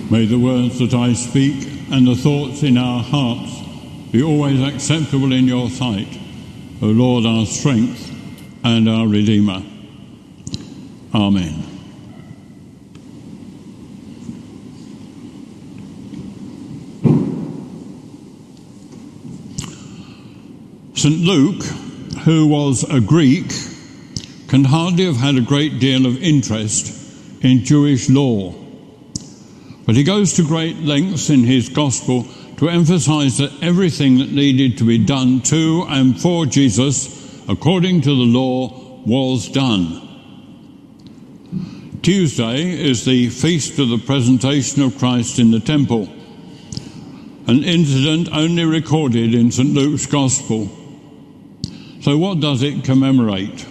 May the words that I speak and the thoughts in our hearts be always acceptable in your sight, O Lord, our strength and our Redeemer. Amen. St. Luke, who was a Greek, can hardly have had a great deal of interest in Jewish law. But he goes to great lengths in his Gospel to emphasize that everything that needed to be done to and for Jesus, according to the law, was done. Tuesday is the feast of the presentation of Christ in the temple, an incident only recorded in St. Luke's Gospel. So what does it commemorate?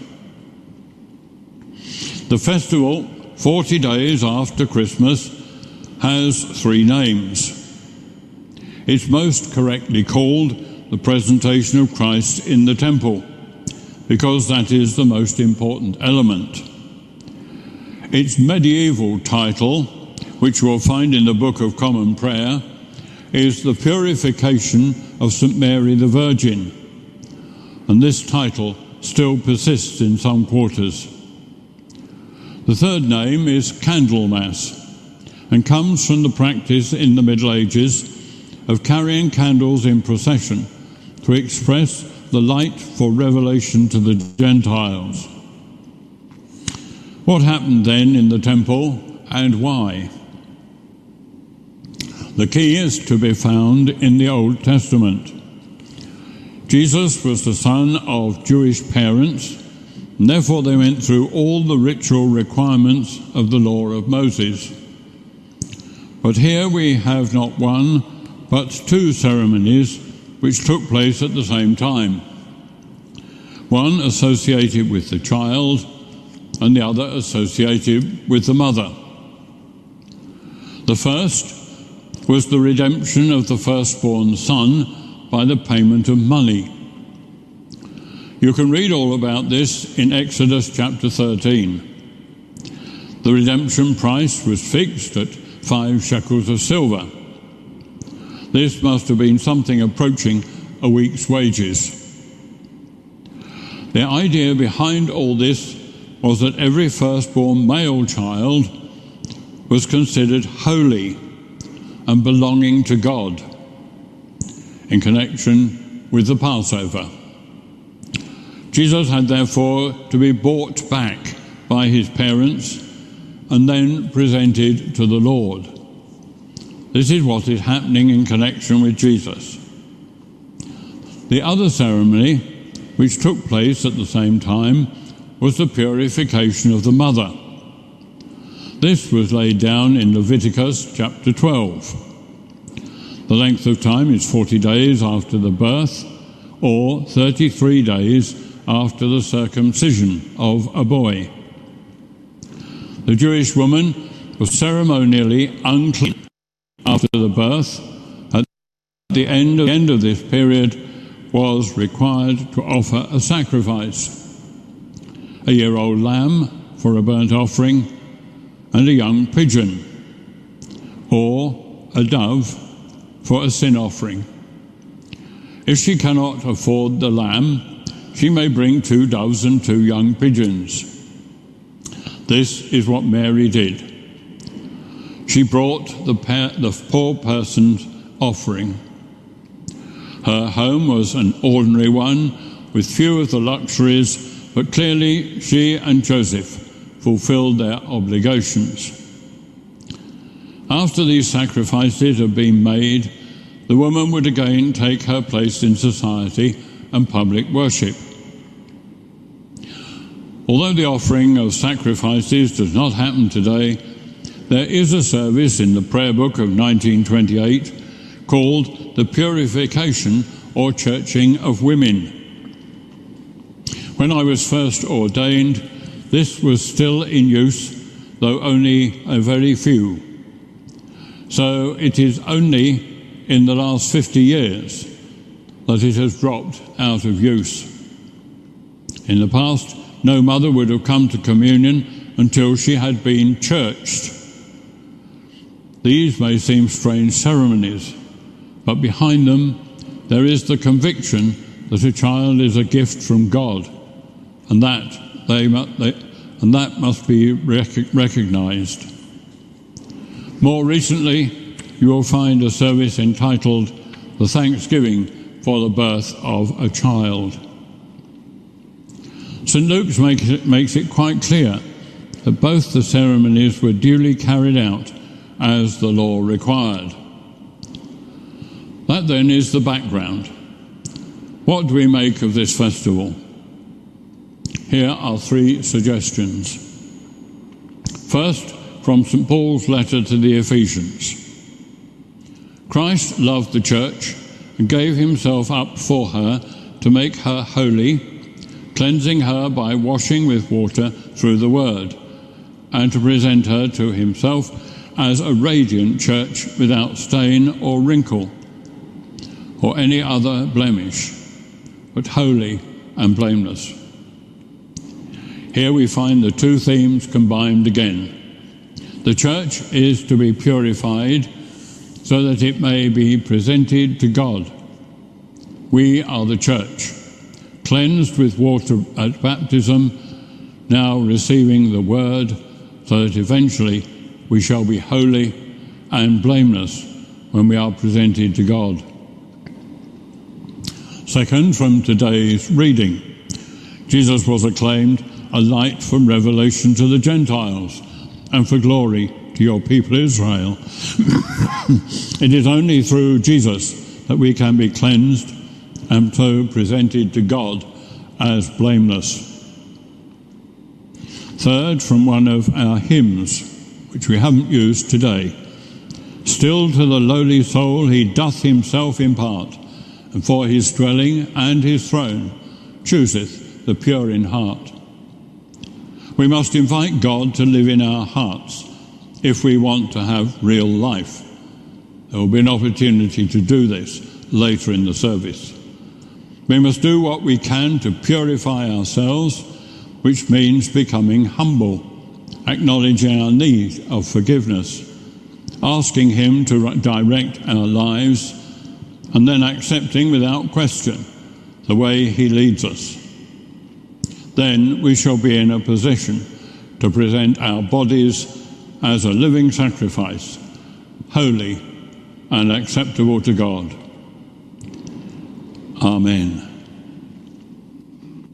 The festival, 40 days after Christmas, has three names. It's most correctly called the presentation of Christ in the temple, because that is the most important element. Its medieval title, which we'll find in the Book of Common Prayer, is The Purification of St. Mary the Virgin, and this title still persists in some quarters. The third name is Candlemas, and comes from the practice in the Middle Ages of carrying candles in procession to express the light for revelation to the Gentiles. What happened then in the temple and why? The key is to be found in the Old Testament. Jesus was the son of Jewish parents, and therefore they went through all the ritual requirements of the law of Moses. But here we have not one, but two ceremonies which took place at the same time. One associated with the child, and the other associated with the mother. The first was the redemption of the firstborn son by the payment of money. You can read all about this in Exodus chapter 13. The redemption price was fixed at 5 shekels of silver. This must have been something approaching a week's wages. The idea behind all this was that every firstborn male child was considered holy and belonging to God in connection with the Passover. Jesus had therefore to be bought back by his parents and then presented to the Lord. This is what is happening in connection with Jesus. The other ceremony, which took place at the same time, was the purification of the mother. This was laid down in Leviticus chapter 12. The length of time is 40 days after the birth, or 33 days after the circumcision of a boy. The Jewish woman was ceremonially unclean after the birth. At the end of this period was required to offer a sacrifice, a year-old lamb for a burnt offering, and a young pigeon, or a dove for a sin offering. If she cannot afford the lamb, she may bring 2 doves and 2 young pigeons. This is what Mary did. She brought the poor person's offering. Her home was an ordinary one with few of the luxuries, but clearly she and Joseph fulfilled their obligations. After these sacrifices had been made, the woman would again take her place in society and public worship. Although the offering of sacrifices does not happen today, there is a service in the prayer book of 1928 called the Purification or Churching of Women. When I was first ordained, this was still in use, though only a very few. So it is only in the last 50 years that it has dropped out of use. In the past, no mother would have come to communion until she had been churched. These may seem strange ceremonies, but behind them there is the conviction that a child is a gift from God, and that must be recognised. More recently, you will find a service entitled The Thanksgiving for the Birth of a Child. St. Luke's makes it quite clear that both the ceremonies were duly carried out as the law required. That then is the background. What do we make of this festival? Here are 3 suggestions. First, from St. Paul's letter to the Ephesians. Christ loved the church and gave himself up for her to make her holy, cleansing her by washing with water through the word, and to present her to himself as a radiant church without stain or wrinkle or any other blemish, but holy and blameless. Here we find the 2 themes combined again. The church is to be purified so that it may be presented to God. We are the church, cleansed with water at baptism, now receiving the word, so that eventually we shall be holy and blameless when we are presented to God. Second, from today's reading, Jesus was acclaimed a light from revelation to the Gentiles and for glory to your people Israel. It is only through Jesus that we can be cleansed and so presented to God as blameless. Third, from one of our hymns, which we haven't used today. Still to the lowly soul he doth himself impart, and for his dwelling and his throne chooseth the pure in heart. We must invite God to live in our hearts if we want to have real life. There will be an opportunity to do this later in the service. We must do what we can to purify ourselves, which means becoming humble, acknowledging our need of forgiveness, asking him to direct our lives, and then accepting without question the way he leads us. Then we shall be in a position to present our bodies as a living sacrifice, holy and acceptable to God. Amen.